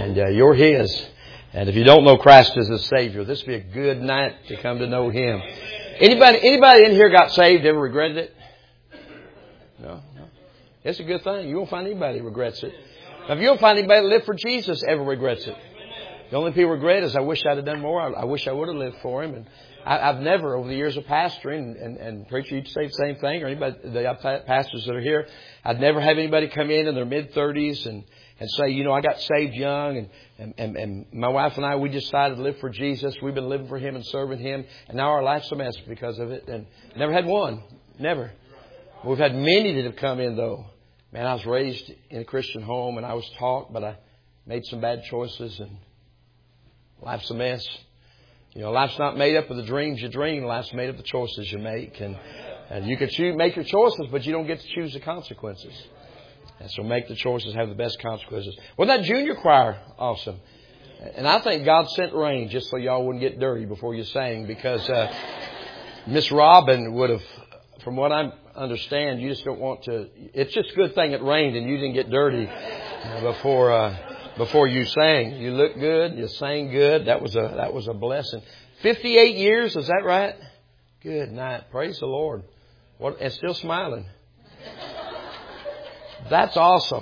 And you're His. And if you don't know Christ as a Savior, this would be a good night to come to know Him. Anybody in here got saved, ever regretted it? No. It's a good thing. You won't find anybody who regrets it. Now, if you don't find anybody that lived for Jesus ever regrets it. The only people regret is, I wish I'd have done more. I wish I would have lived for Him. And I've never, over the years of pastoring, and preacher, you'd say the same thing, or anybody, the pastors that are here, I'd never have anybody come in their mid-30s and say, you know, I got saved young, and my wife and I, we decided to live for Jesus. We've been living for Him and serving Him, and now our life's a mess because of it. And never had one. Never. We've had many that have come in, though. Man, I was raised in a Christian home, and I was taught, but I made some bad choices, and life's a mess. You know, life's not made up of the dreams you dream. Life's made up of the choices you make. And you can make your choices, but you don't get to choose the consequences. And so make the choices, have the best consequences. Well, that junior choir, awesome. And I think God sent rain just so y'all wouldn't get dirty before you sang, because Miss Robin would have, from what I understand, you just don't want to. It's just a good thing it rained and you didn't get dirty before you sang. You looked good. You sang good. That was a blessing. 58 years, is that right? Good night. Praise the Lord. And still smiling. That's awesome.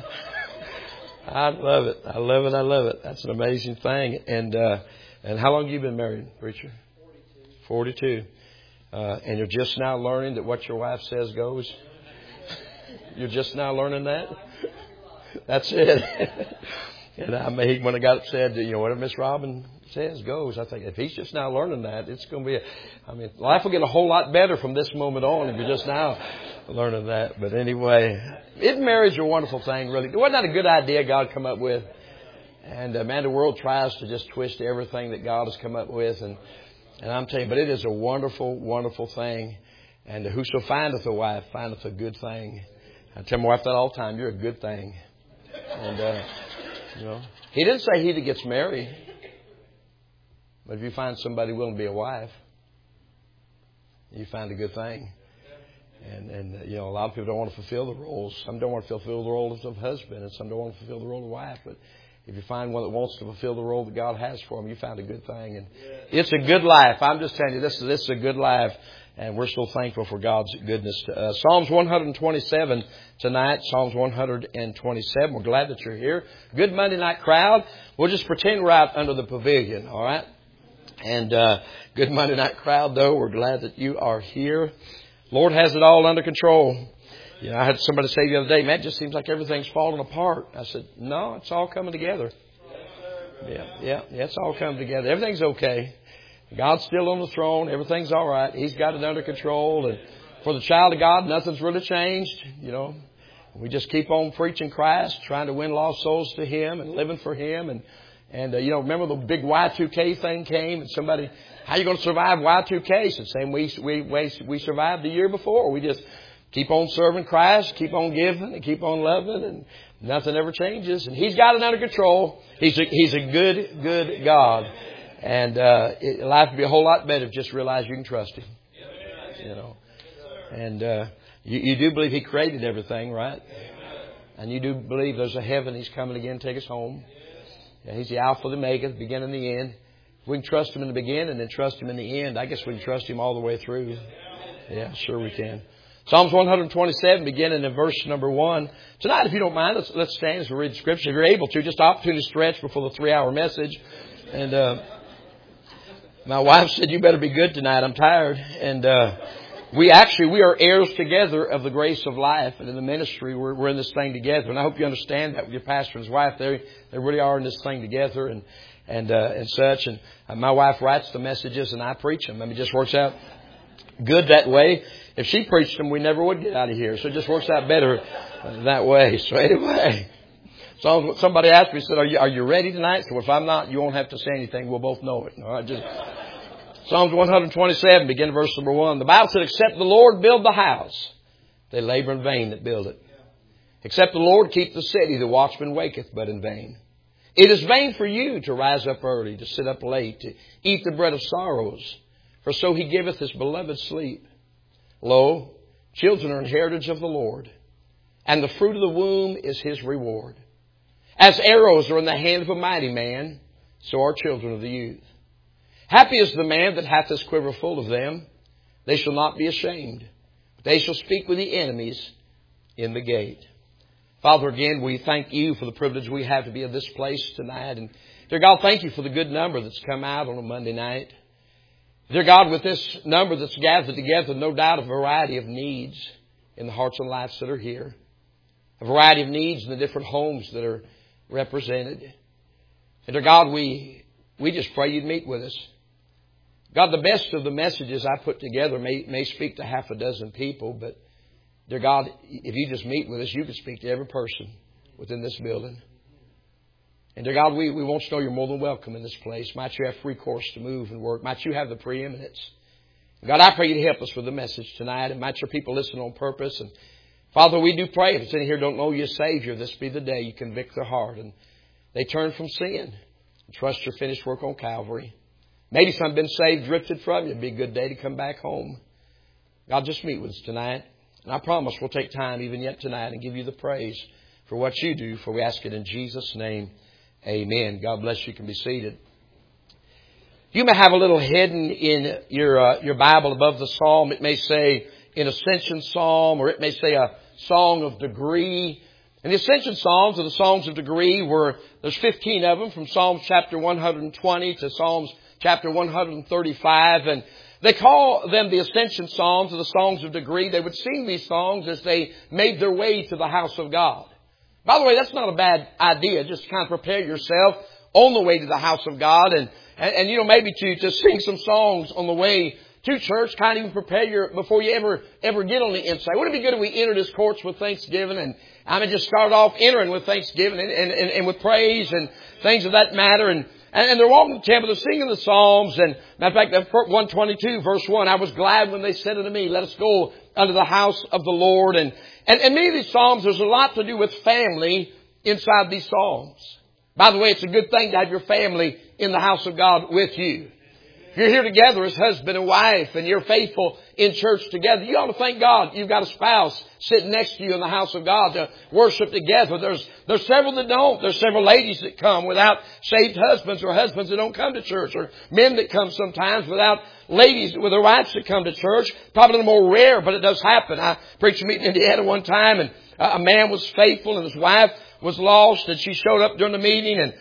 I love it. I love it. I love it. That's an amazing thing. And how long have you been married, preacher? 42. And you're just now learning that what your wife says goes? You're just now learning that? That's it. And when I got said, you know, whatever Miss Robin says goes, I think if he's just now learning that, it's going to be, life will get a whole lot better from this moment on if you're just now learning that. But anyway, marriage is a wonderful thing, really. Wasn't that a good idea God come up with? And man, the world tries to just twist everything that God has come up with. And I'm telling you, but it is a wonderful, wonderful thing. And whoso findeth a wife findeth a good thing. I tell my wife that all the time. You're a good thing. And, you know, He didn't say he that gets married. But if you find somebody willing to be a wife, you find a good thing. And you know, a lot of people don't want to fulfill the roles. Some don't want to fulfill the role of husband, and some don't want to fulfill the role of wife. But if you find one that wants to fulfill the role that God has for them, you found a good thing. And it's a good life. I'm just telling you, this is a good life. And we're so thankful for God's goodness to us. Psalms 127 tonight. Psalms 127. We're glad that you're here. Good Monday night crowd. We'll just pretend we're out under the pavilion, all right? And good Monday night crowd, though. We're glad that you are here. Lord has it all under control. You know, I had somebody say the other day, man, it just seems like everything's falling apart. I said, no, it's all coming together. Yeah, it's all coming together. Everything's okay. God's still on the throne. Everything's all right. He's got it under control. And for the child of God, nothing's really changed. You know, we just keep on preaching Christ, trying to win lost souls to Him and living for Him. And you know, remember the big Y2K thing came and somebody, how are you going to survive Y2K? It's the same we survived the year before. We just keep on serving Christ, keep on giving, and keep on loving, and nothing ever changes. And He's got it under control. He's a good God. And life would be a whole lot better if you just realize you can trust Him. You know. And you do believe He created everything, right? And you do believe there's a heaven He's coming again to take us home. Yeah, He's the Alpha, the Omega, the beginning and the end. If we can trust Him in the beginning and then trust Him in the end, I guess we can trust Him all the way through. Yeah, sure we can. Psalms 127, beginning in verse number 1. Tonight, if you don't mind, let's stand as we read the Scripture. If you're able to, just opportunity to stretch before the 3-hour message. And my wife said, you better be good tonight. I'm tired. And we are heirs together of the grace of life. And in the ministry, we're in this thing together. And I hope you understand that with your pastor and his wife. They really are in this thing together and such. And my wife writes the messages and I preach them. I mean, it just works out good that way. If she preached them, we never would get out of here. So it just works out better that way. So anyway, so somebody asked me, said, are you ready tonight? So if I'm not, you won't have to say anything. We'll both know it. All right, just Psalms 127, begin verse number 1. The Bible said, except the Lord build the house, they labor in vain that build it. Except the Lord keep the city, the watchman waketh but in vain. It is vain for you to rise up early, to sit up late, to eat the bread of sorrows. For so He giveth His beloved sleep. Lo, children are an heritage of the Lord, and the fruit of the womb is His reward. As arrows are in the hand of a mighty man, so are children of the youth. Happy is the man that hath his quiver full of them. They shall not be ashamed. They shall speak with the enemies in the gate. Father, again, we thank you for the privilege we have to be in this place tonight. And dear God, thank you for the good number that's come out on a Monday night. Dear God, with this number that's gathered together, no doubt a variety of needs in the hearts and lives that are here. A variety of needs in the different homes that are represented. And dear God, we just pray you'd meet with us. God, the best of the messages I put together may speak to half a dozen people, but dear God, if you just meet with us, you could speak to every person within this building. And dear God, we want you to know you're more than welcome in this place. Might you have free course to move and work. Might you have the preeminence. God, I pray you'd help us with the message tonight, and might your people listen on purpose. And Father, we do pray if it's in here don't know you as Savior, this be the day you convict their heart and they turn from sin and trust your finished work on Calvary. Maybe some have been saved, drifted from you. It'd be a good day to come back home. God, just meet with us tonight. And I promise we'll take time even yet tonight and give you the praise for what you do, for we ask it in Jesus' name. Amen. God bless you. You can be seated. You may have a little hidden in your Bible above the psalm. It may say an Ascension Psalm, or it may say a Song of Degree. And the Ascension Psalms, or the Songs of Degree, there's 15 of them, from Psalms chapter 120 to Psalms chapter 135. And they call them the Ascension Psalms, or the Songs of Degree. They would sing these songs as they made their way to the house of God. By the way, that's not a bad idea. Just to kind of prepare yourself on the way to the house of God, and maybe to sing some songs on the way to church, kind of even prepare before you ever get on the inside. Wouldn't it be good if we entered His courts with thanksgiving, and just start off entering with thanksgiving and with praise and things of that matter, and they're walking the temple, they're singing the Psalms, and matter of fact, 122 verse 1, I was glad when they said unto me, let us go unto the house of the Lord. And many of these Psalms, there's a lot to do with family inside these Psalms. By the way, it's a good thing to have your family in the house of God with you. If you're here together as husband and wife and you're faithful in church together, you ought to thank God you've got a spouse sitting next to you in the house of God to worship together. There's several that don't. There's several ladies that come without saved husbands, or husbands that don't come to church, or men that come sometimes without ladies with their wives that come to church. Probably a little more rare, but it does happen. I preached a meeting in Indiana one time, and a man was faithful and his wife was lost, and she showed up during the meeting, and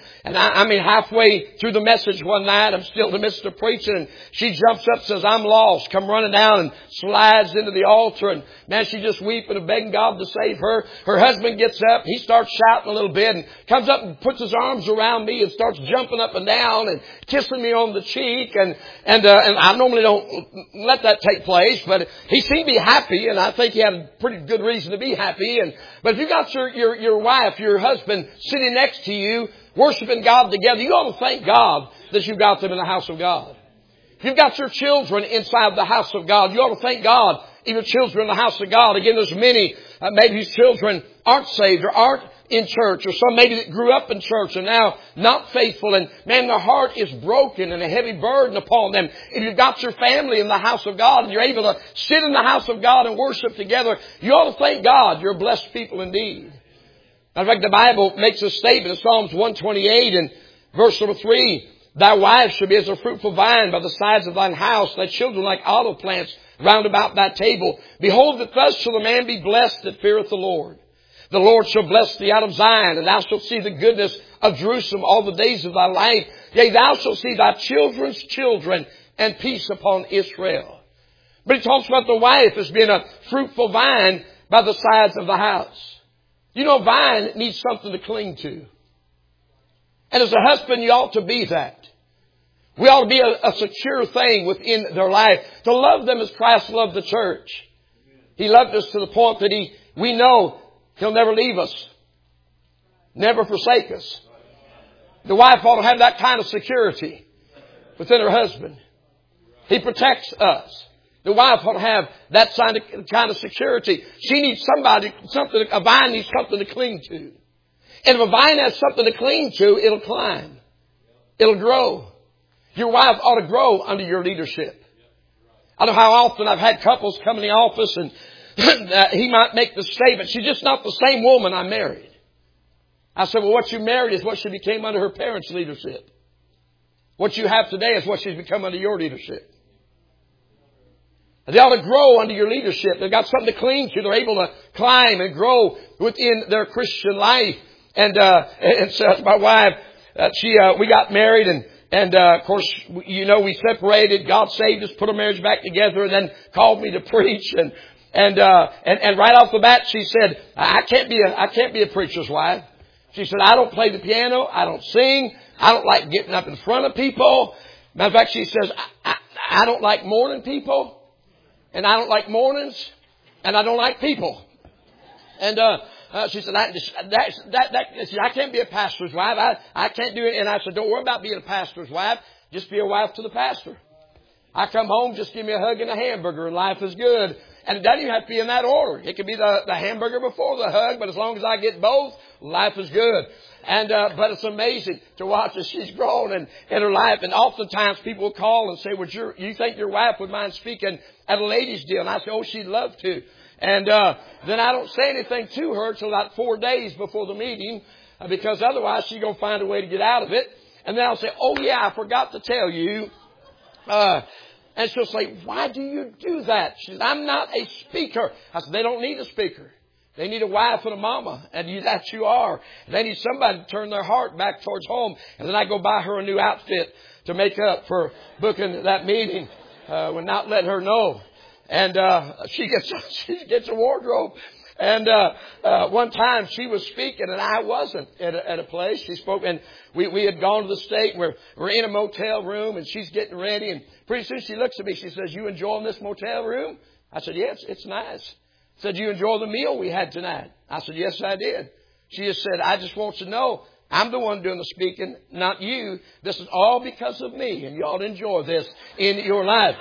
halfway through the message one night, I'm still in the midst of preaching, and she jumps up and says, I'm lost, come running down and slides into the altar, and man, she's just weeping and begging God to save her. Her husband gets up, he starts shouting a little bit, and comes up and puts his arms around me and starts jumping up and down and kissing me on the cheek, and I normally don't let that take place, but he seemed to be happy, and I think he had a pretty good reason to be happy. But if you got your wife, your husband sitting next to you, worshiping God together, you ought to thank God that you've got them in the house of God. If you've got your children inside the house of God, you ought to thank God if your children in the house of God. Again, there's many, maybe whose children aren't saved or aren't in church, or some maybe that grew up in church and now not faithful, and man, their heart is broken and a heavy burden upon them. If you've got your family in the house of God and you're able to sit in the house of God and worship together, you ought to thank God. You're blessed people indeed. In fact, the Bible makes a statement in Psalms 128 and verse number 3, thy wife shall be as a fruitful vine by the sides of thine house, thy children like olive plants round about thy table. Behold, that thus shall a man be blessed that feareth the Lord. The Lord shall bless thee out of Zion, and thou shalt see the goodness of Jerusalem all the days of thy life. Yea, thou shalt see thy children's children, and peace upon Israel. But he talks about the wife as being a fruitful vine by the sides of the house. You know, a vine needs something to cling to. And as a husband, you ought to be that. We ought to be a secure thing within their life. To love them as Christ loved the church. He loved us to the point that we know He'll never leave us. Never forsake us. The wife ought to have that kind of security within her husband. He protects us. The wife ought to have that kind of security. She needs a vine needs something to cling to. And if a vine has something to cling to, it'll climb. It'll grow. Your wife ought to grow under your leadership. I know how often I've had couples come in the office and he might make the statement, she's just not the same woman I married. I said, well, what you married is what she became under her parents' leadership. What you have today is what she's become under your leadership. They ought to grow under your leadership. They've got something to cling to. They're able to climb and grow within their Christian life. And so my wife, we got married and of course, we separated. God saved us, put our marriage back together, and then called me to preach. And right off the bat, she said, I can't be a preacher's wife. She said, I don't play the piano. I don't sing. I don't like getting up in front of people. Matter of fact, she says, I don't like mourning people. And I don't like mornings. And I don't like people. And she said, I can't be a pastor's wife. I can't do it. And I said, don't worry about being a pastor's wife. Just be a wife to the pastor. I come home, just give me a hug and a hamburger, and life is good. And it doesn't even have to be in that order. It could be the hamburger before the hug, but as long as I get both, life is good. And but it's amazing to watch as she's grown in her life. And oftentimes people will call and say, "Would you think your wife would mind speaking at a ladies' deal?" And I say, "Oh, she'd love to." And then I don't say anything to her till about 4 days before the meeting, because otherwise she's going to find a way to get out of it. And then I'll say, "Oh yeah, I forgot to tell you." And she'll say, "Why do you do that?" She says, "I'm not a speaker." I said, "They don't need a speaker. They need a wife and a mama, and that you are. They need somebody to turn their heart back towards home." And then I go buy her a new outfit to make up for booking that meeting, when not letting her know. And she gets a wardrobe. And one time she was speaking and I wasn't at a place. She spoke, and we had gone to the state. We're in a motel room, and she's getting ready. And pretty soon she looks at me. She says, "You enjoying this motel room?" I said, "Yes, it's nice." Said, "You enjoy the meal we had tonight?" I said, "Yes, I did." She just said, "I just want you to know I'm the one doing the speaking, not you. This is all because of me, and you ought to enjoy this in your life."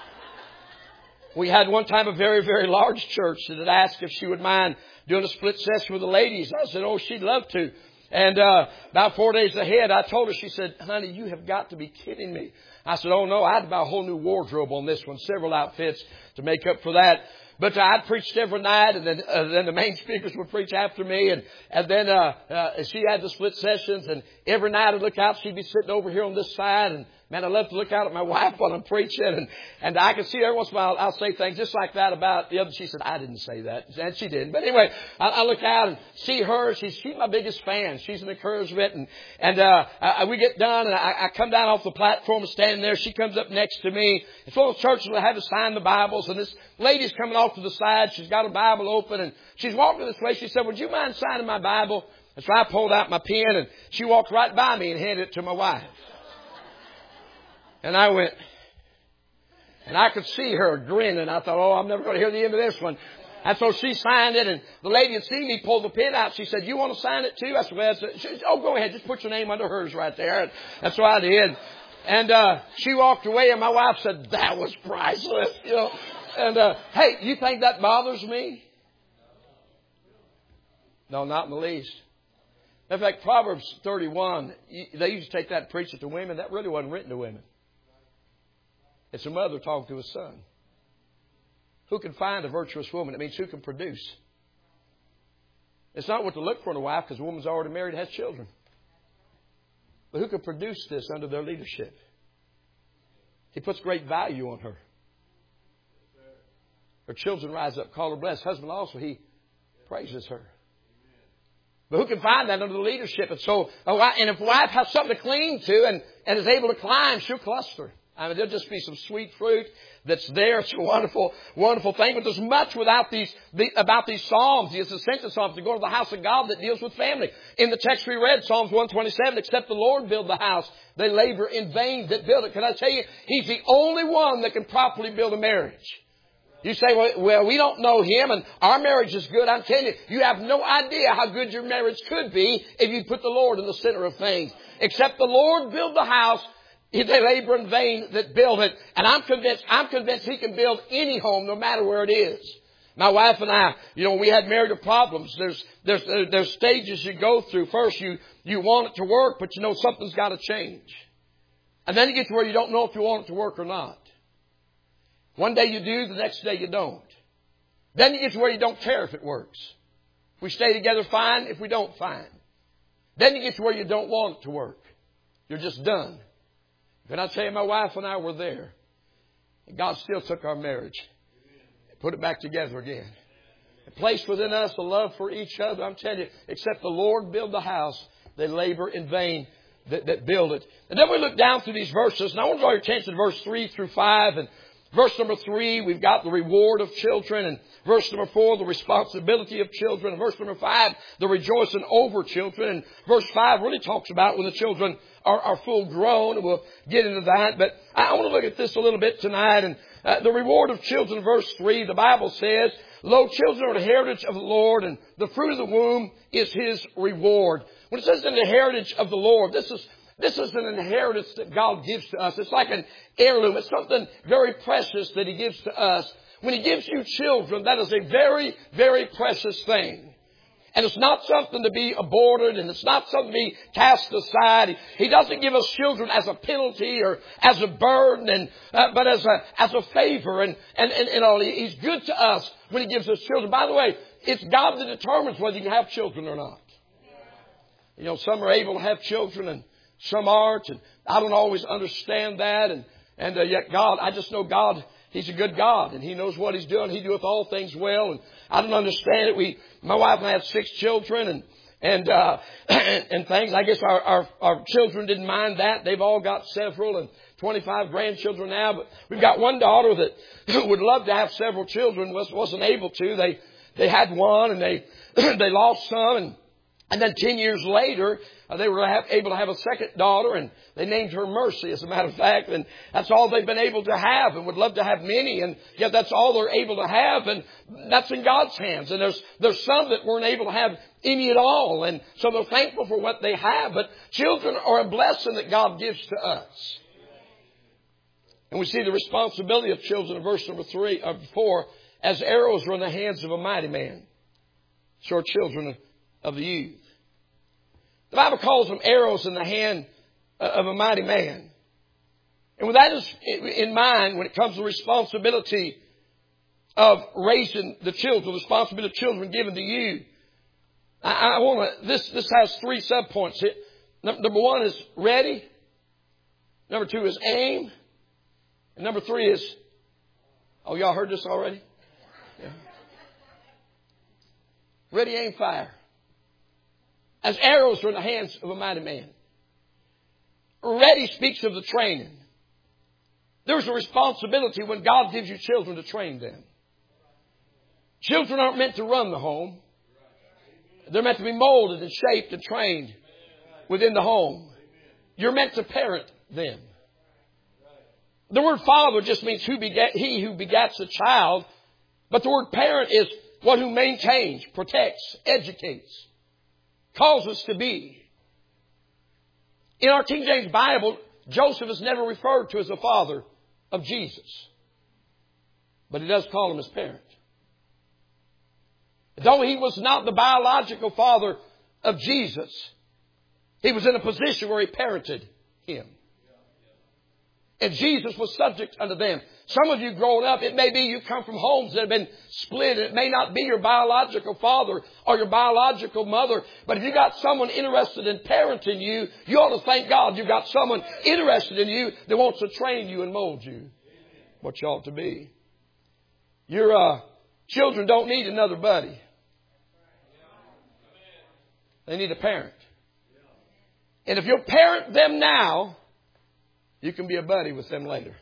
We had one time a very, very large church that had asked if she would mind doing a split session with the ladies. I said, "Oh, she'd love to." And about 4 days ahead, I told her, she said, "Honey, you have got to be kidding me." I said, "Oh, no, I had to buy a whole new wardrobe on this one, several outfits to make up for that." But I'd preached every night, and then the main speakers would preach after me. And then she had the split sessions, and every night I'd look out, she'd be sitting over here on this side, and man, I love to look out at my wife while I'm preaching, and I can see her every once in a while. I'll say things just like that about the other. She said, "I didn't say that," and she didn't. But anyway, I look out and see her. She's my biggest fan. She's an encouragement, and we get done, and I come down off the platform and standing there. She comes up next to me. It's one of those churches where I have to sign the Bibles, and this lady's coming off to the side. She's got a Bible open, and she's walking this way. She said, "Would you mind signing my Bible?" And so I pulled out my pen, and she walked right by me and handed it to my wife. And I went, and I could see her grinning. I thought, "Oh, I'm never going to hear the end of this one." And so she signed it, and the lady had seen me pull the pen out. She said, "You want to sign it too?" I said, "Well," she said, "Oh, go ahead. Just put your name under hers right there." And that's what I did. And she walked away, and my wife said, "That was priceless." And hey, you think that bothers me? No, not in the least. In fact, Proverbs 31, they used to take that and preach it to women. That really wasn't written to women. It's a mother talking to a son. Who can find a virtuous woman? It means who can produce. It's not what to look for in a wife, because a woman's already married and has children. But who can produce this under their leadership? He puts great value on her. Her children rise up, call her blessed. Husband also, he praises her. But who can find that under the leadership? And so, and if a wife has something to cling to and is able to climb, she'll cluster. I mean, there'll just be some sweet fruit that's there. It's a wonderful, wonderful thing. But there's much about these Psalms, these Ascension Psalms, to go to the house of God that deals with family. In the text we read, Psalms 127, "Except the Lord build the house, they labor in vain that build it." Can I tell you, He's the only one that can properly build a marriage. You say, well, we don't know Him and our marriage is good. I'm telling you, you have no idea how good your marriage could be if you put the Lord in the center of things. "Except the Lord build the house, they labor in vain that build it." And I'm convinced He can build any home, no matter where it is. My wife and I, we had marital problems. There's stages you go through. First, you want it to work, but something's got to change. And then you get to where you don't know if you want it to work or not. One day you do, the next day you don't. Then you get to where you don't care if it works. If we stay together, fine. If we don't, fine. Then you get to where you don't want it to work. You're just done. Can I tell you, my wife and I were there. And God still took our marriage and put it back together again. It placed within us a love for each other. I'm telling you, except the Lord build the house, they labor in vain that build it. And then we look down through these verses, and I want to draw your attention to verse 3 through 5. And verse number 3, we've got the reward of children. And verse number 4, the responsibility of children. And verse number 5, the rejoicing over children. And verse 5 really talks about when the children are full grown. And we'll get into that. But I want to look at this a little bit tonight. And the reward of children, verse 3, the Bible says, lo, children are the heritage of the Lord, and the fruit of the womb is His reward. When it says in the heritage of the Lord, this is an inheritance that God gives to us. It's like an heirloom. It's something very precious that He gives to us. When He gives you children, that is a very, very precious thing. And it's not something to be aborted, and it's not something to be cast aside. He doesn't give us children as a penalty or as a burden, but as a favor. And all. He's good to us when He gives us children. By the way, it's God that determines whether you can have children or not. You know, some are able to have children and some aren't, and I don't always understand that. And yet God, I just know God, He's a good God, and He knows what He's doing. He doeth all things well, and I don't understand it. My wife and I have 6 children, and things. I guess our children didn't mind that. They've all got several, and 25 grandchildren now. But we've got one daughter that would love to have several children, wasn't able to. They had one, and they lost some, and then 10 years later, they were able to have a second daughter, and they named her Mercy, as a matter of fact. And that's all they've been able to have, and would love to have many. And yet that's all they're able to have, and that's in God's hands. And there's some that weren't able to have any at all. And so they're thankful for what they have. But children are a blessing that God gives to us. And we see the responsibility of children in verse number 4. As arrows are in the hands of a mighty man, so are children of the youth. The Bible calls them arrows in the hand of a mighty man. And with that in mind, when it comes to the responsibility of raising the children, the responsibility of children given to you, I want to, this has 3 subpoints. Number 1 is ready. Number 2 is aim. And number 3 is, oh, y'all heard this already? Yeah. Ready, aim, fire. As arrows are in the hands of a mighty man. Ready speaks of the training. There's a responsibility when God gives you children to train them. Children aren't meant to run the home. They're meant to be molded and shaped and trained within the home. You're meant to parent them. The word father just means he who begats a child. But the word parent is one who maintains, protects, educates, causes to be. In our King James Bible, Joseph is never referred to as the father of Jesus. But it does call him his parent. Though he was not the biological father of Jesus, he was in a position where he parented him. And Jesus was subject unto them. Some of you growing up, it may be you come from homes that have been split. It may not be your biological father or your biological mother. But if you got someone interested in parenting you, you ought to thank God you've got someone interested in you that wants to train you and mold you what you ought to be. Your children don't need another buddy. They need a parent. And if you'll parent them now, you can be a buddy with them later.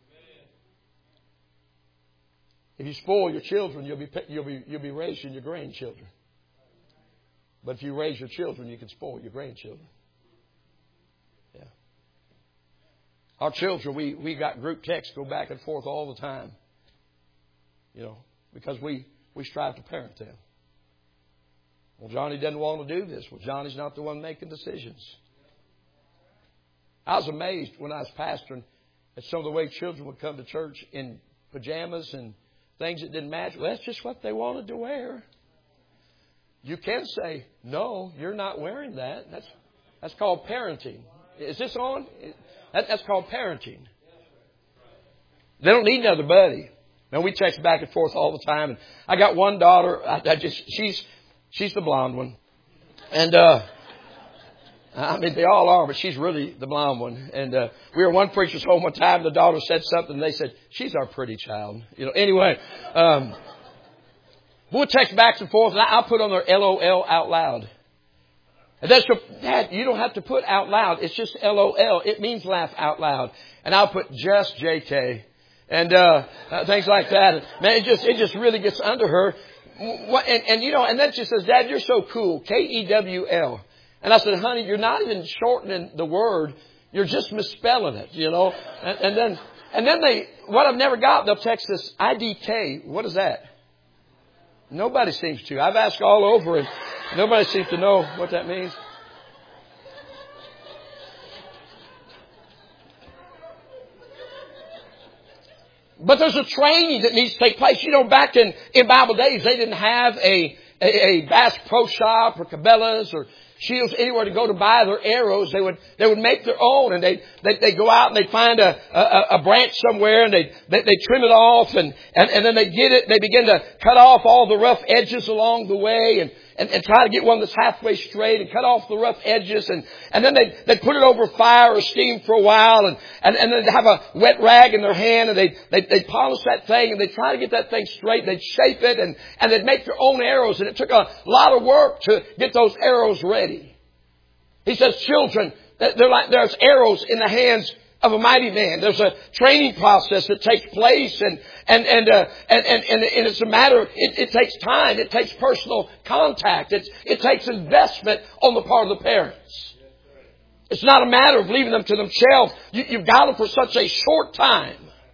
If you spoil your children, you'll be raising your grandchildren. But if you raise your children, you can spoil your grandchildren. Yeah. Our children, we got group texts go back and forth all the time. You know, because we strive to parent them. Well, Johnny doesn't want to do this. Well, Johnny's not the one making decisions. I was amazed when I was pastoring at some of the way children would come to church in pajamas and things that didn't match. Well, that's just what they wanted to wear. You can say, no, you're not wearing that. That's called parenting. Is this on? That's called parenting. They don't need another buddy. Now, we text back and forth all the time. And I got one daughter. She's the blonde one. And I mean, they all are, but she's really the blonde one. And we were at one preacher's home one time. The daughter said something, and they said, "She's our pretty child." Anyway, we'll text back and forth, and I'll put on their LOL out loud. And that's Dad, you don't have to put out loud. It's just LOL. It means laugh out loud. And I'll put just JK. And things like that. Man, it just really gets under her. And then she says, "Dad, you're so cool. KEWL." And I said, "Honey, you're not even shortening the word. You're just misspelling it, And then what I've never got, they'll text us IDK. What is that? Nobody seems to. I've asked all over and nobody seems to know what that means. But there's a training that needs to take place. Back in Bible days, they didn't have a Bass Pro Shop or Cabela's or Shields anywhere to go to buy their arrows. They would make their own, and they'd go out and they'd find a branch somewhere, and they'd trim it off, and then they'd get it. They begin to cut off all the rough edges along the way, and try to get one that's halfway straight and cut off the rough edges, and then they'd put it over fire or steam for a while, and then they'd have a wet rag in their hand, and they'd polish that thing, and they'd try to get that thing straight. They'd shape it, and they'd make their own arrows, and it took a lot of work to get those arrows ready. He says, children, there's arrows in the hands of a mighty man. There's a training process that takes place, and it's a matter. It takes time. It takes personal contact. It takes investment on the part of the parents. It's not a matter of leaving them to themselves. You've got them for such a short time,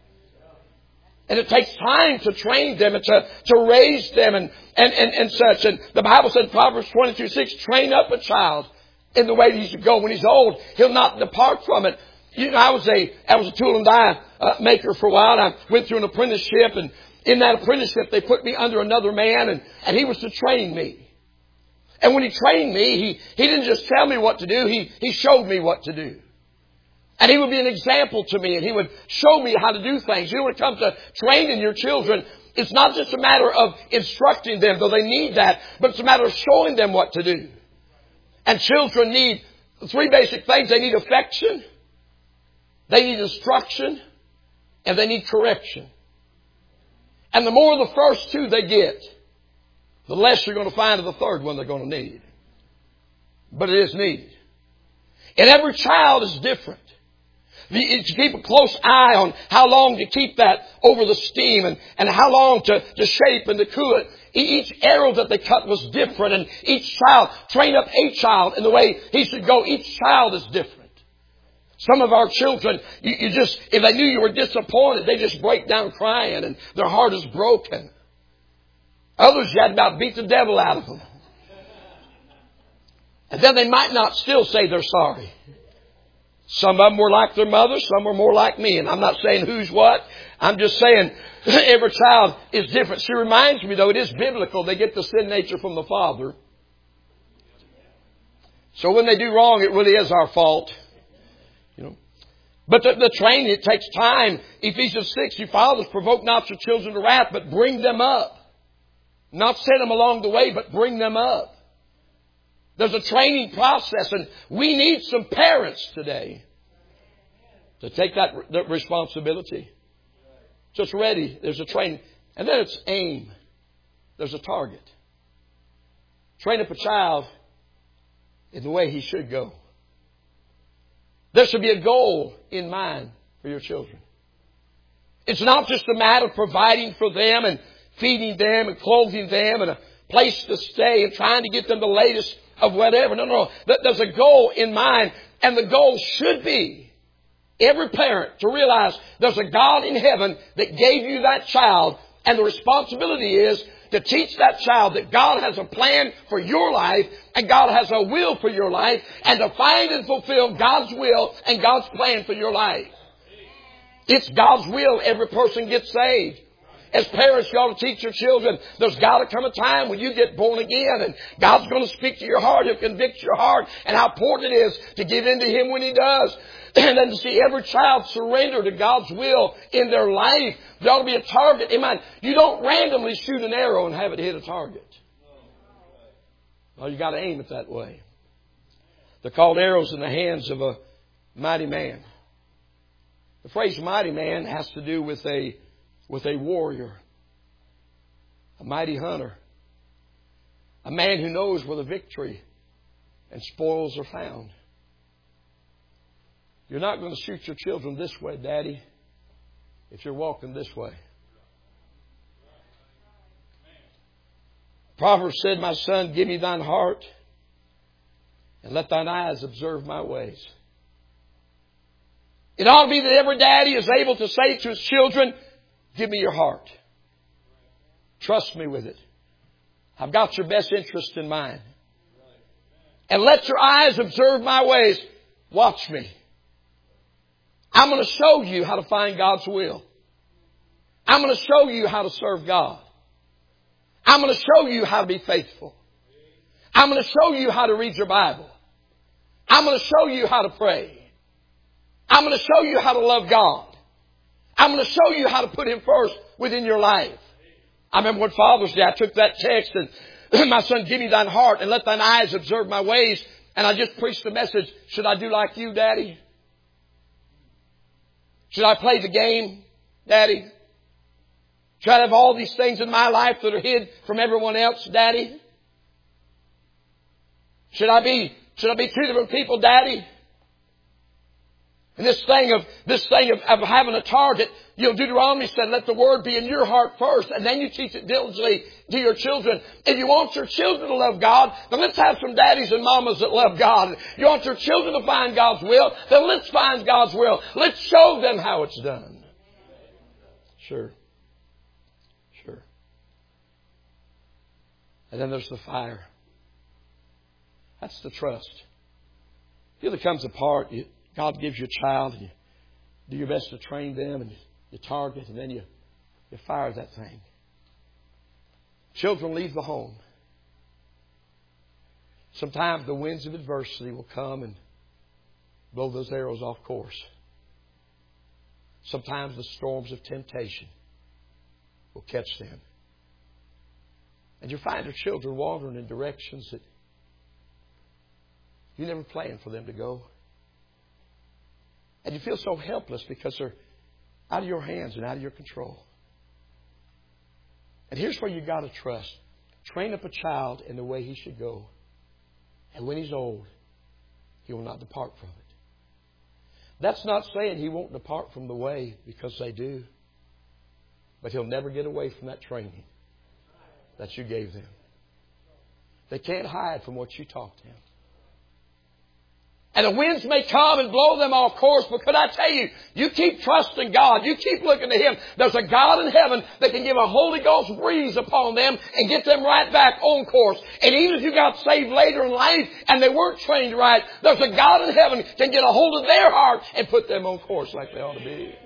and it takes time to train them and to raise them and such. And the Bible said, Proverbs 22:6, train up a child in the way that he should go. When he's old, he'll not depart from it. I was a tool and die maker for a while. And I went through an apprenticeship, and in that apprenticeship, they put me under another man, and he was to train me. And when he trained me, he didn't just tell me what to do. He showed me what to do. And he would be an example to me, and he would show me how to do things. When it comes to training your children, it's not just a matter of instructing them, though they need that, but it's a matter of showing them what to do. And children need three basic things. They need affection, they need instruction, and they need correction. And the more of the first two they get, the less you're going to find of the third one they're going to need. But it is needed. And every child is different. You keep a close eye on how long to keep that over the steam and how long to shape and to cool it. Each arrow that they cut was different, and each child, train up a child in the way he should go. Each child is different. Some of our children, if they knew you were disappointed, they just break down crying and their heart is broken. Others, you had about beat the devil out of them. And then they might not still say they're sorry. Some of them were like their mother, some were more like me. And I'm not saying who's what. I'm just saying every child is different. She reminds me, though, it is biblical. They get the sin nature from the father. So when they do wrong, it really is our fault. But the training, it takes time. Ephesians 6, you fathers, provoke not your children to wrath, but bring them up. Not send them along the way, but bring them up. There's a training process, and we need some parents today to take that responsibility. So it's ready. There's a training. And then it's aim. There's a target. Train up a child in the way he should go. There should be a goal in mind for your children. It's not just a matter of providing for them and feeding them and clothing them and a place to stay and trying to get them the latest of whatever. No. There's a goal in mind, and the goal should be every parent to realize there's a God in heaven that gave you that child, and the responsibility is to teach that child that God has a plan for your life and God has a will for your life, and to find and fulfill God's will and God's plan for your life. It's God's will every person gets saved. As parents, you ought to teach your children, there's got to come a time when you get born again, and God's going to speak to your heart. He'll convict your heart, and how important it is to give in to Him when He does. And then to see every child surrender to God's will in their life. There ought to be a target in mind. You don't randomly shoot an arrow and have it hit a target. Well, you got to aim it that way. They're called arrows in the hands of a mighty man. The phrase mighty man has to do with a warrior, a mighty hunter, a man who knows where the victory and spoils are found. You're not going to shoot your children this way, Daddy, if you're walking this way. Proverbs said, my son, give me thine heart, and let thine eyes observe my ways. It ought to be that every daddy is able to say to his children, give me your heart. Trust me with it. I've got your best interest in mind. And let your eyes observe my ways. Watch me. I'm going to show you how to find God's will. I'm going to show you how to serve God. I'm going to show you how to be faithful. I'm going to show you how to read your Bible. I'm going to show you how to pray. I'm going to show you how to love God. I'm going to show you how to put Him first within your life. I remember when Father's Day, I took that text and my son, give me thine heart and let thine eyes observe my ways. And I just preached the message, should I do like you, Daddy? Should I play the game, Daddy? Should I have all these things in my life that are hid from everyone else, Daddy? Should I be two different people, Daddy? And this thing of having a target, Deuteronomy said, let the word be in your heart first, and then you teach it diligently to your children. If you want your children to love God, then let's have some daddies and mamas that love God. If you want your children to find God's will, then let's find God's will. Let's show them how it's done. Sure. And then there's the fire. That's the trust. There comes a part, God gives you a child, and you do your best to train them, and you target, and then you fire that thing. Children leave the home. Sometimes the winds of adversity will come and blow those arrows off course. Sometimes the storms of temptation will catch them. And you find your children wandering in directions that you never planned for them to go. And you feel so helpless because they're out of your hands and out of your control. And here's where you've got to trust. Train up a child in the way he should go. And when he's old, he will not depart from it. That's not saying he won't depart from the way, because they do. But he'll never get away from that training that you gave them. They can't hide from what you taught them. And the winds may come and blow them off course, but could I tell you, you keep trusting God. You keep looking to Him. There's a God in heaven that can give a Holy Ghost breeze upon them and get them right back on course. And even if you got saved later in life and they weren't trained right, there's a God in heaven that can get a hold of their heart and put them on course like they ought to be.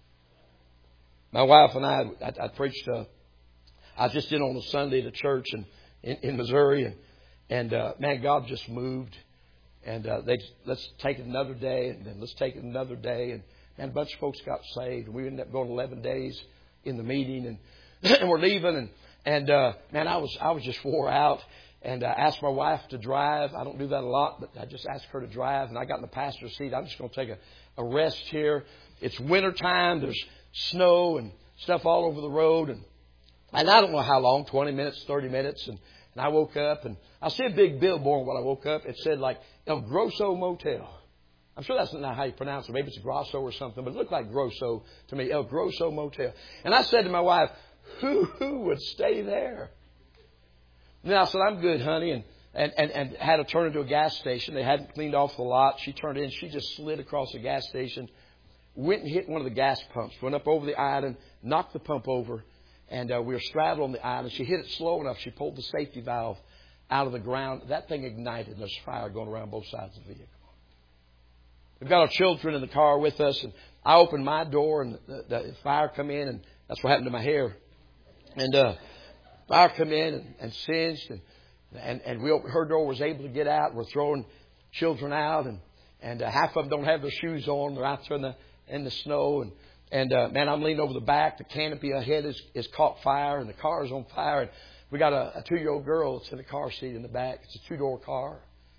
My wife and I preached, I just did on a Sunday at a church in Missouri, and man, God just moved. And let's take it another day, and then let's take it another day. And a bunch of folks got saved. We ended up going 11 days in the meeting, and we're leaving. And man, I was just wore out. And I asked my wife to drive. I don't do that a lot, but I just asked her to drive. And I got in the passenger seat. I'm just going to take a rest here. It's winter time. There's snow and stuff all over the road. And I don't know how long, 20 minutes, 30 minutes. And I woke up, and I see a big billboard when I woke up. It said, like, El Grosso Motel. I'm sure that's not how you pronounce it. Maybe it's Grosso or something, but it looked like Grosso to me. El Grosso Motel. And I said to my wife, who would stay there? And then I said, I'm good, honey. And had to turn into a gas station. They hadn't cleaned off the lot. She turned in. She just slid across the gas station, went and hit one of the gas pumps, went up over the island, knocked the pump over. And we were straddled on the island. She hit it slow enough. She pulled the safety valve out of the ground. That thing ignited, and there's fire going around both sides of the vehicle. We've got our children in the car with us, and I opened my door, and the fire come in, and that's what happened to my hair. And fire come in and singed, and her door was able to get out. We're throwing children out, and half of them don't have their shoes on. They're out there in the snow, and man, I'm leaning over the back. The canopy ahead is caught fire, and the car is on fire. And we got a 2-year-old girl that's in the car seat in the back. It's a 2-door car.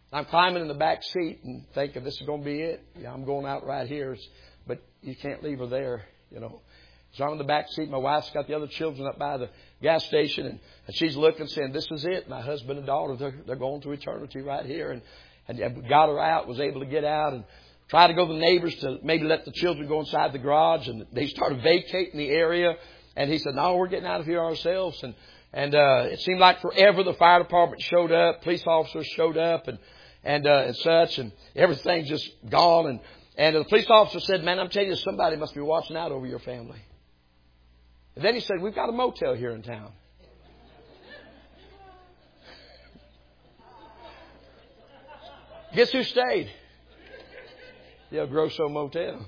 I'm climbing in the back seat and thinking this is going to be it. Yeah, I'm going out right here. But you can't leave her there, you know. So I'm in the back seat. My wife's got the other children up by the gas station. And she's looking, saying, this is it. My husband and daughter, they're going to eternity right here. And got her out, was able to get out and tried to go to the neighbors to maybe let the children go inside the garage. And they started vacating the area. And he said, no, we're getting out of here ourselves. And it seemed like forever the fire department showed up. Police officers showed up and such. And everything's just gone. And the police officer said, man, I'm telling you, somebody must be watching out over your family. And then he said, we've got a motel here in town. Guess who stayed? The El Grosso Motel.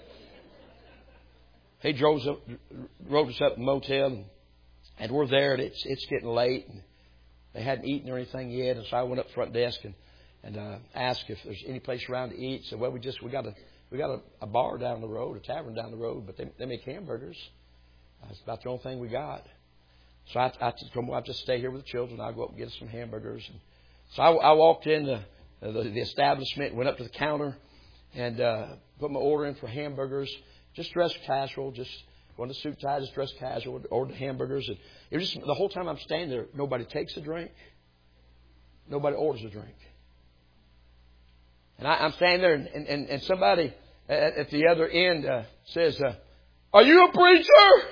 He drove us up to the motel, and we're there, and it's getting late, and they hadn't eaten or anything yet, and so I went up front desk and asked if there's any place around to eat. So, well, we got a bar down the road, a tavern down the road, but they make hamburgers. That's about the only thing we got. So I told them, I'll just stay here with the children. I'll go up and get some hamburgers. And so I walked in the establishment, went up to the counter, and put my order in for hamburgers. Just dressed casual, just wasn't a suit tie, just dressed casual. Ordered the hamburgers, and it was just the whole time I'm standing there. Nobody takes a drink. Nobody orders a drink. And I'm standing there, and somebody at the other end says, "Are you a preacher?"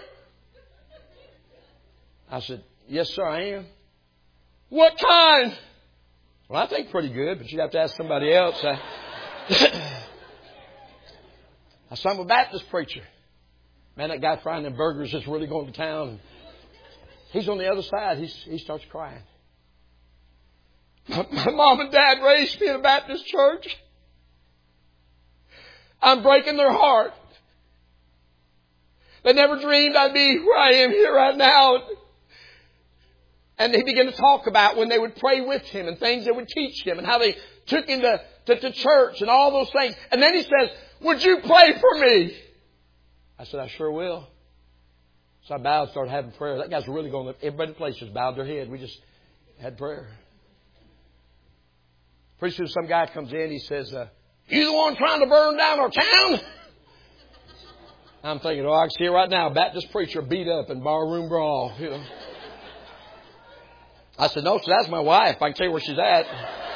I said, "Yes, sir, I am." "What kind?" "Well, I think pretty good, but you'd have to ask somebody else." I said, "I'm a Baptist preacher." Man, that guy frying them burgers is really going to town. And he's on the other side. He starts crying. My mom and dad raised me in a Baptist church. I'm breaking their heart. They never dreamed I'd be where I am here right now. And he began to talk about when they would pray with him and things they would teach him and how they took him to church and all those things. And then he says, "Would you pray for me?" I said, "I sure will." So I bowed, started having prayer. That guy's really going to... Everybody in the place just bowed their head. We just had prayer. Pretty soon some guy comes in. He says, "You the one trying to burn down our town?" I'm thinking, I can see it right now. Baptist preacher beat up in barroom brawl. You know. I said, "No, so that's my wife. I can tell you where she's at."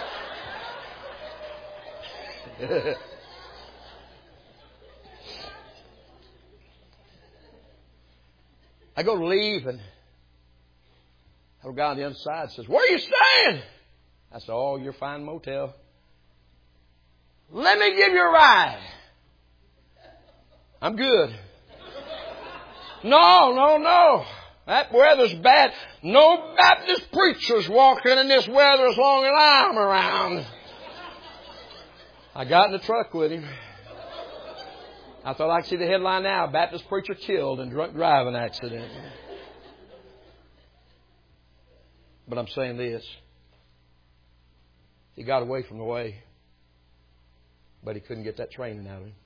I go to leave, and a guy on the other side says, "Where are you staying?" I said, "Oh, your fine motel." "Let me give you a ride." "I'm good." No. That weather's bad. No Baptist preachers walking in this weather as long as I'm around. I got in the truck with him. I thought I could see the headline now: Baptist preacher killed in drunk driving accident. But I'm saying this. He got away from the way, but he couldn't get that training out of him.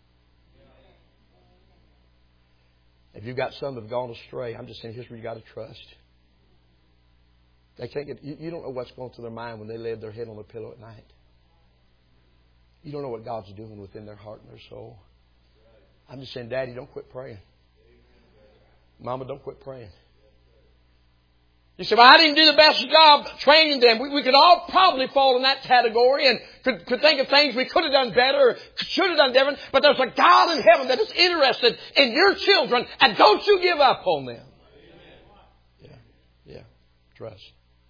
If you've got some that have gone astray, I'm just saying here's where you got to trust. They can't get. You don't know what's going through their mind when they lay their head on the pillow at night. You don't know what God's doing within their heart and their soul. I'm just saying, Daddy, don't quit praying. Mama, don't quit praying. You say, "Well, I didn't do the best job training them." We could all probably fall in that category and could think of things we could have done better, should have done different. But there's a God in heaven that is interested in your children, and don't you give up on them. Yeah. Trust.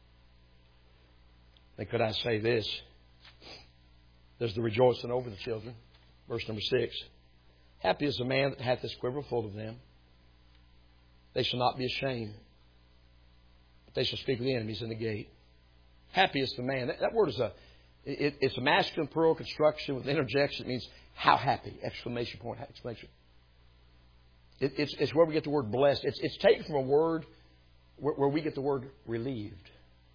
And could I say this? There's the rejoicing over the children. Verse number 6. "Happy is the man that hath his quiver full of them. They shall not be ashamed, but they shall speak of the enemies in the gate." Happy is the man. That word is it's a masculine plural construction with interjection. It means how happy! Exclamation point! Exclamation. It's where we get the word blessed. It's taken from a word where we get the word relieved.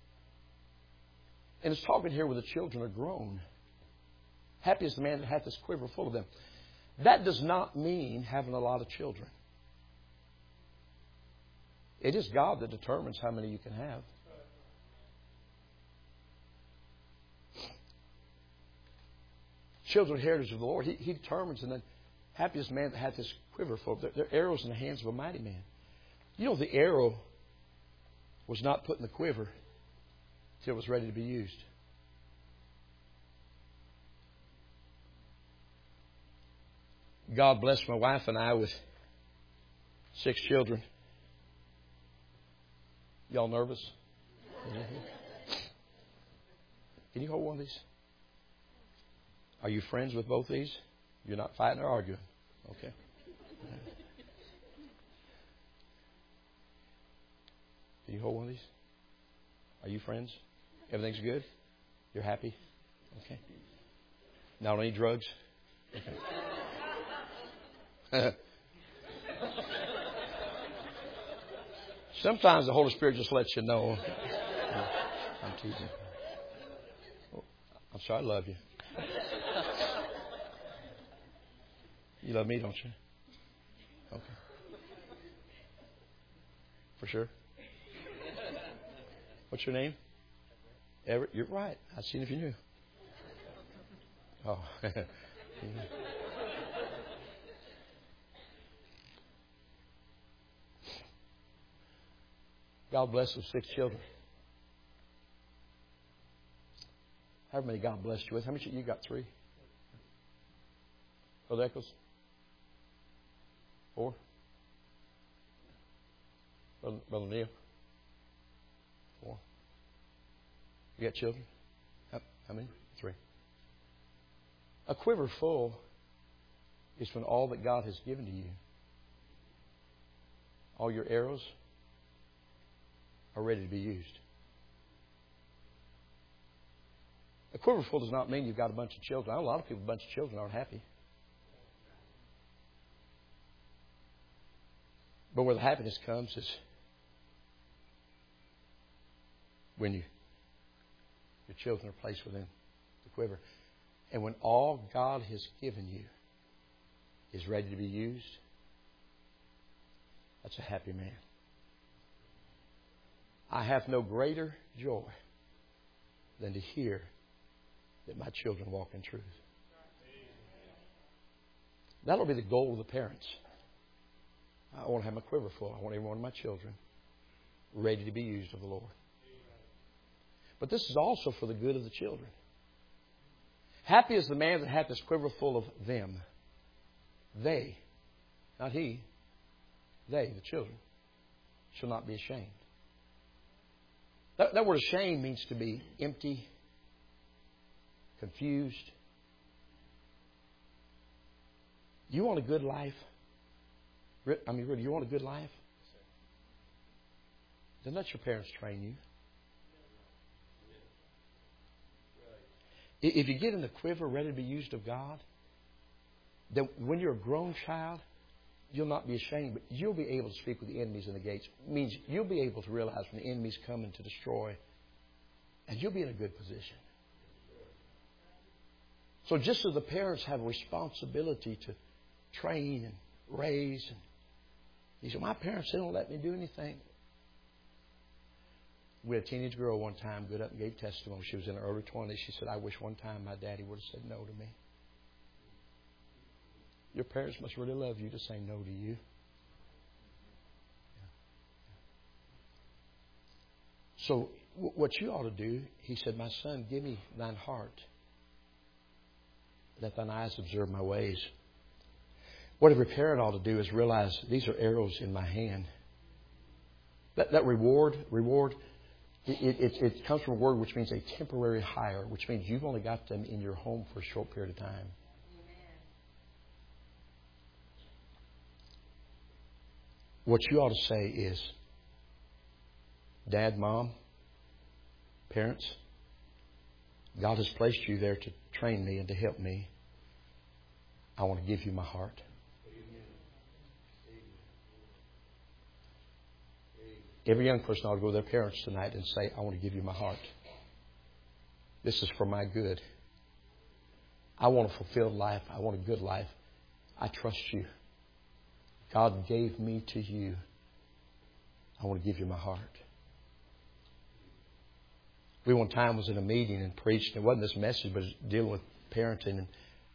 And it's talking here where the children are grown. Happy is the man that hath his quiver full of them. That does not mean having a lot of children. It is God that determines how many you can have. children heritage of the Lord. He determines, and then happiest man that hath his quiver full. They're arrows in the hands of a mighty man. You know, the arrow was not put in the quiver till it was ready to be used. God blessed my wife and I with 6 children. Y'all nervous? Can you hold one of these? Are you friends with both these? You're not fighting or arguing? Okay. Can you hold one of these? Are you friends? Everything's good? You're happy? Okay. Not on any drugs? Okay. Sometimes the Holy Spirit just lets you know. I'm teasing. Oh, I'm sorry, I love you. You love me, don't you? Okay. For sure. What's your name? Everett. You're right. I'd seen if you knew. Oh. God bless with 6 children. How many God blessed you with? How many you got? 3? Brother Eccles? 4? Brother Neil? 4. You got children? How many? 3. A quiver full is when all that God has given to you, all your arrows, are ready to be used. A quiver full does not mean you've got a bunch of children. I know a lot of people with a bunch of children aren't happy. But where the happiness comes is when your children are placed within the quiver. And when all God has given you is ready to be used, that's a happy man. I have no greater joy than to hear that my children walk in truth. That'll be the goal of the parents. I want to have my quiver full. I want every one of my children ready to be used of the Lord. But this is also for the good of the children. Happy is the man that hath his quiver full of them. They, not he, they, the children, shall not be ashamed. That word ashamed means to be empty, confused. You want a good life? Really, you want a good life? Then let your parents train you. If you get in the quiver ready to be used of God, then when you're a grown child, you'll not be ashamed, but you'll be able to speak with the enemies in the gates. It means you'll be able to realize when the enemy's coming to destroy, and you'll be in a good position. So just as the parents have a responsibility to train and raise, and he said, my parents, they don't let me do anything. We had a teenage girl one time got up and gave testimony. She was in her early 20s. She said, I wish one time my daddy would have said no to me. Your parents must really love you to say no to you. So what you ought to do, he said, my son, give me thine heart, that thine eyes observe my ways. What every parent ought to do is realize these are arrows in my hand. That reward, it comes from a word which means a temporary hire, which means you've only got them in your home for a short period of time. What you ought to say is, Dad, Mom, parents, God has placed you there to train me and to help me. I want to give you my heart. Every young person ought to go to their parents tonight and say, I want to give you my heart. This is for my good. I want a fulfilled life. I want a good life. I trust you. God gave me to you. I want to give you my heart. We one time was in a meeting and preached. And it wasn't this message, but it was dealing with parenting.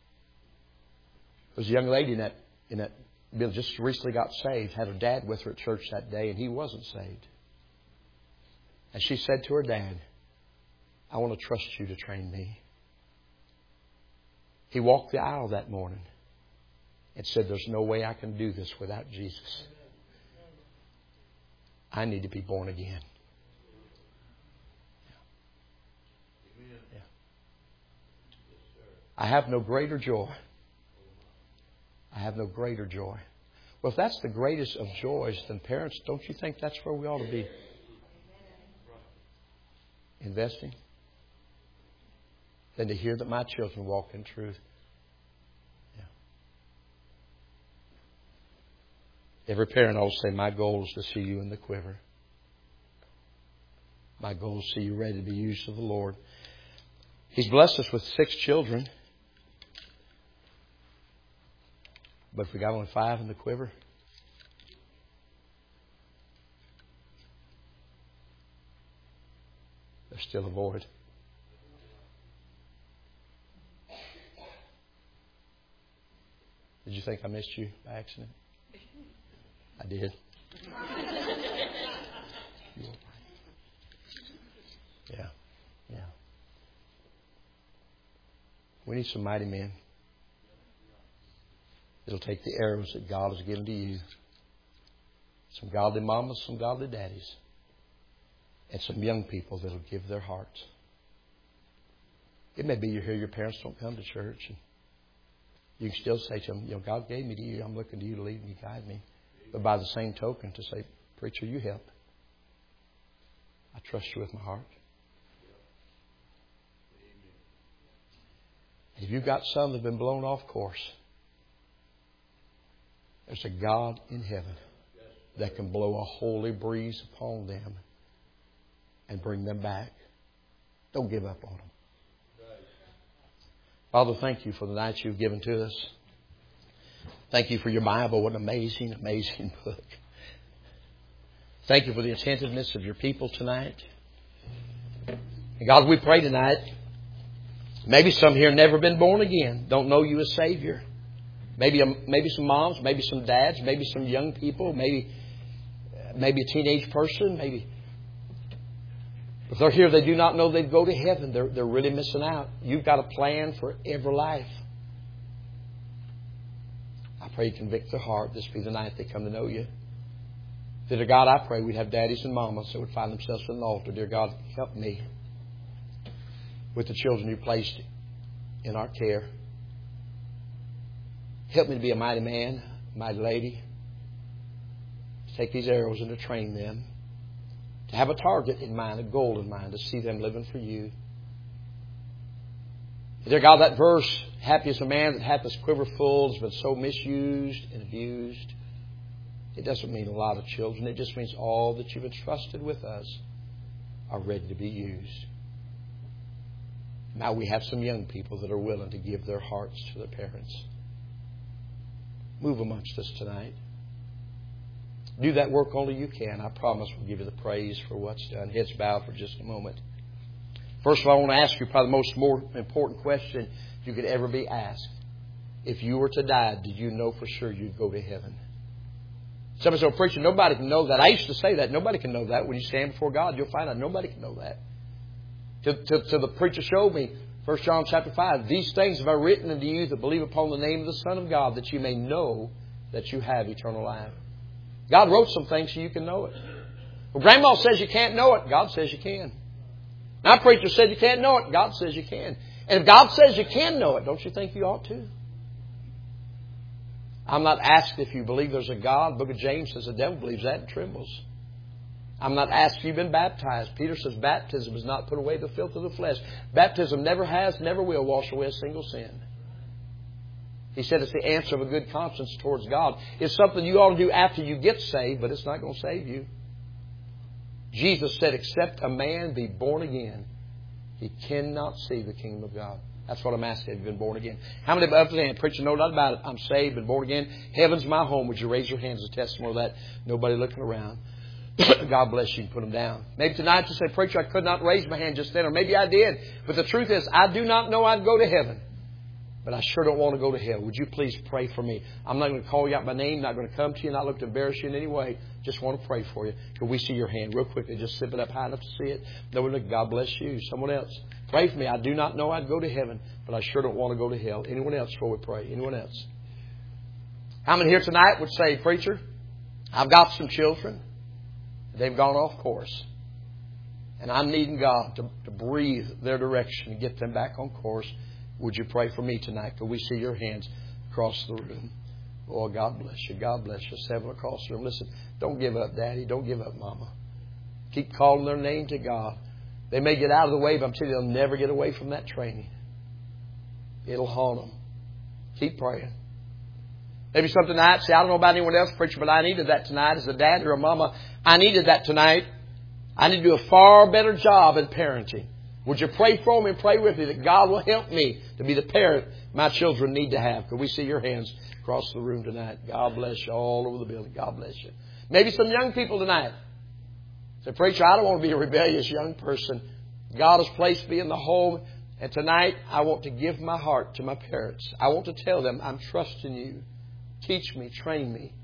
There was a young lady in that building just recently got saved, had her dad with her at church that day, and he wasn't saved. And she said to her dad, I want to trust you to train me. He walked the aisle that morning and said, there's no way I can do this without Jesus. I need to be born again. Yeah. I have no greater joy. I have no greater joy. Well, if that's the greatest of joys, then parents, don't you think that's where we ought to be investing? Than to hear that my children walk in truth. Yeah. Every parent ought to say, my goal is to see you in the quiver. My goal is to see you ready to be used of the Lord. He's blessed us with 6 children. But if we got only 5 in the quiver, there's still a void. Did you think I missed you by accident? I did. Yeah. Yeah. We need some mighty men. It'll take the arrows that God has given to you. Some godly mamas, some godly daddies. And some young people that'll give their hearts. It may be you're here, your parents don't come to church. And you can still say to them, God gave me to you. I'm looking to you to lead me, guide me. But by the same token, to say, preacher, you help. I trust you with my heart. If you've got some that have been blown off course, there's a God in heaven that can blow a holy breeze upon them and bring them back. Don't give up on them. Father, thank you for the night you've given to us. Thank you for your Bible. What an amazing, amazing book. Thank you for the attentiveness of your people tonight. And God, we pray tonight, maybe some here never been born again, don't know you as Savior. Maybe some moms, maybe some dads, maybe some young people, maybe a teenage person, maybe. If they're here, they do not know they'd go to heaven. They're really missing out. You've got a plan for every life. I pray you convict their heart. This be the night they come to know you. Dear God, I pray we'd have daddies and mamas that would find themselves at an altar. Dear God, help me with the children you placed in our care. Help me to be a mighty man, a mighty lady. To take these arrows and to train them. To have a target in mind, a goal in mind, to see them living for you. Dear God, that verse, happy is a man that hath his quiver full, has been so misused and abused. It doesn't mean a lot of children. It just means all that you've entrusted with us are ready to be used. Now we have some young people that are willing to give their hearts to their parents. Move amongst us tonight. Do that work only you can. I promise we'll give you the praise for what's done. Heads bowed for just a moment. First of all, I want to ask you probably the more important question you could ever be asked. If you were to die, did you know for sure you'd go to heaven? Somebody said, preacher, nobody can know that. I used to say that. Nobody can know that. When you stand before God, you'll find out nobody can know that. Till the preacher showed me, 1 John chapter 5, these things have I written unto you that believe upon the name of the Son of God, that you may know that you have eternal life. God wrote some things so you can know it. Well, Grandma says you can't know it. God says you can. My preacher said you can't know it. God says you can. And if God says you can know it, don't you think you ought to? I'm not asked if you believe there's a God. The book of James says the devil believes that and trembles. I'm not asked if you've been baptized. Peter says baptism does not put away the filth of the flesh. Baptism never has, never will wash away a single sin. He said it's the answer of a good conscience towards God. It's something you ought to do after you get saved, but it's not going to save you. Jesus said, except a man be born again, he cannot see the kingdom of God. That's what I'm asking. Have you been born again? How many of you preaching? No doubt about it. I'm saved, been born again. Heaven's my home. Would you raise your hands as a testimony of that? Nobody looking around. God bless you and put them down. Maybe tonight you say, preacher, I could not raise my hand just then. Or maybe I did. But the truth is, I do not know I'd go to heaven. but I sure don't want to go to hell. Would you please pray for me? I'm not going to call you out by name, not going to come to you, not look to embarrass you in any way. Just want to pray for you. Could we see your hand real quickly? Just slip it up high enough to see it. No, look, God bless you. Someone else. Pray for me. I do not know I'd go to heaven, but I sure don't want to go to hell. Anyone else before we pray? Anyone else? How many here tonight would say, Preacher, I've got some children. They've gone off course. And I'm needing God to breathe their direction and get them back on course. Would you pray for me tonight? Could we see your hands across the room? Oh, God bless you. God bless you. 7 across the room. Listen, don't give up, Daddy. Don't give up, Mama. Keep calling their name to God. They may get out of the way, but I'm telling you, they'll never get away from that training. It'll haunt them. Keep praying. Maybe something tonight. Say, I don't know about anyone else, preacher, but I needed that tonight as a dad or a mama. I needed that tonight. I need to do a far better job in parenting. Would you pray for me and pray with me that God will help me to be the parent my children need to have? Could we see your hands across the room tonight? God bless you all over the building. God bless you. Maybe some young people tonight. Say, Preacher, I don't want to be a rebellious young person. God has placed me in the home, and tonight I want to give my heart to my parents. I want to tell them, I'm trusting you. Teach me, train me.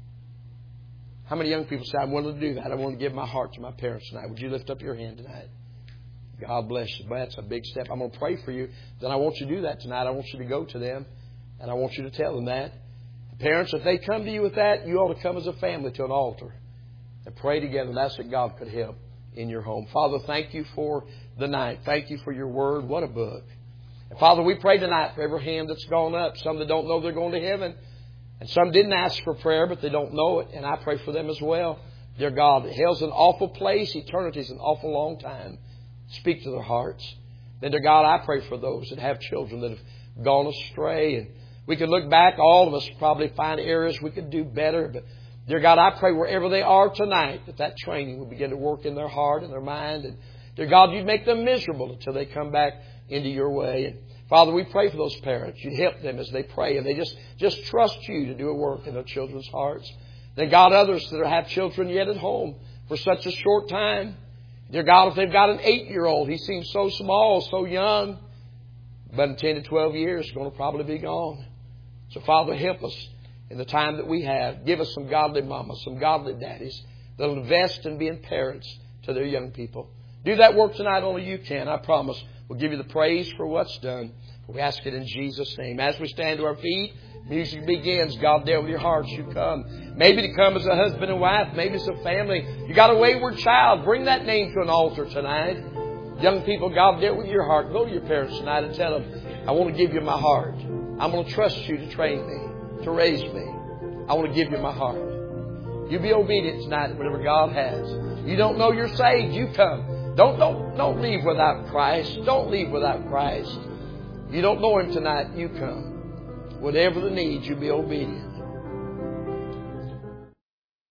How many young people say, I'm willing to do that? I want to give my heart to my parents tonight. Would you lift up your hand tonight? God bless you. But that's a big step. I'm going to pray for you. Then I want you to do that tonight. I want you to go to them, and I want you to tell them that. Parents, if they come to you with that, you ought to come as a family to an altar and pray together. That's what God could help in your home. Father, thank you for the night. Thank you for your word. What a book. And Father, we pray tonight for every hand that's gone up. Some that don't know they're going to heaven. And some didn't ask for prayer, but they don't know it. And I pray for them as well. Dear God, hell's an awful place. Eternity's an awful long time. Speak to their hearts. Then, dear God, I pray for those that have children that have gone astray. And we can look back. All of us probably find areas we could do better. But, dear God, I pray wherever they are tonight that training will begin to work in their heart and their mind. And, dear God, you'd make them miserable until they come back into your way. And, Father, we pray for those parents. You'd help them as they pray, and they just trust you to do a work in their children's hearts. Then, God, others that have children yet at home for such a short time. Dear God, if they've got an 8-year-old, he seems so small, so young, but in 10 to 12 years, he's going to probably be gone. So, Father, help us in the time that we have. Give us some godly mamas, some godly daddies that will invest in being parents to their young people. Do that work tonight only you can, I promise. We'll give you the praise for what's done. We ask it in Jesus' name. As we stand to our feet, music begins. God, deal with your hearts. You come. Maybe to come as a husband and wife. Maybe as a family. You got a wayward child. Bring that name to an altar tonight. Young people, God, deal with your heart. Go to your parents tonight and tell them, I want to give you my heart. I'm going to trust you to train me, to raise me. I want to give you my heart. You be obedient tonight to whatever God has. You don't know you're saved. You come. Don't leave without Christ. Don't leave without Christ. You don't know Him tonight. You come. Whatever the need, you be obedient.